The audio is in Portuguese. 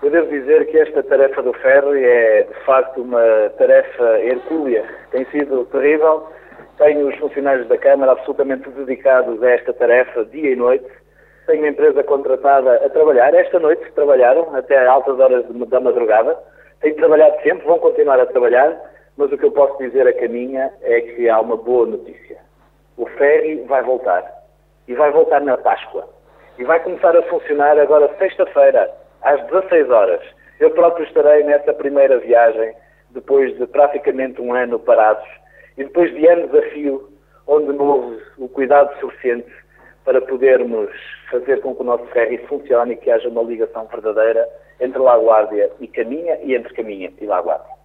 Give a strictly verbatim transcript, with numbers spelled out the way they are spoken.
Eu devo dizer que esta tarefa do ferry é, de facto, uma tarefa hercúlea. Tem sido terrível. Tenho os funcionários da Câmara absolutamente dedicados a esta tarefa, dia e noite. Tenho uma empresa contratada a trabalhar. Esta noite trabalharam até altas horas da madrugada. Tenho trabalhado sempre, vão continuar a trabalhar, mas o que eu posso dizer a caminha é que há uma boa notícia. O ferry vai voltar. E vai voltar na Páscoa. E vai começar a funcionar agora sexta-feira, às dezasseis horas. Eu próprio estarei nessa primeira viagem, depois de praticamente um ano parados, e depois de anos a fio, onde não houve o cuidado suficiente para podermos fazer com que o nosso ferry funcione e que haja uma ligação verdadeira entre La Guardia e Caminha e entre Caminha e La Guardia.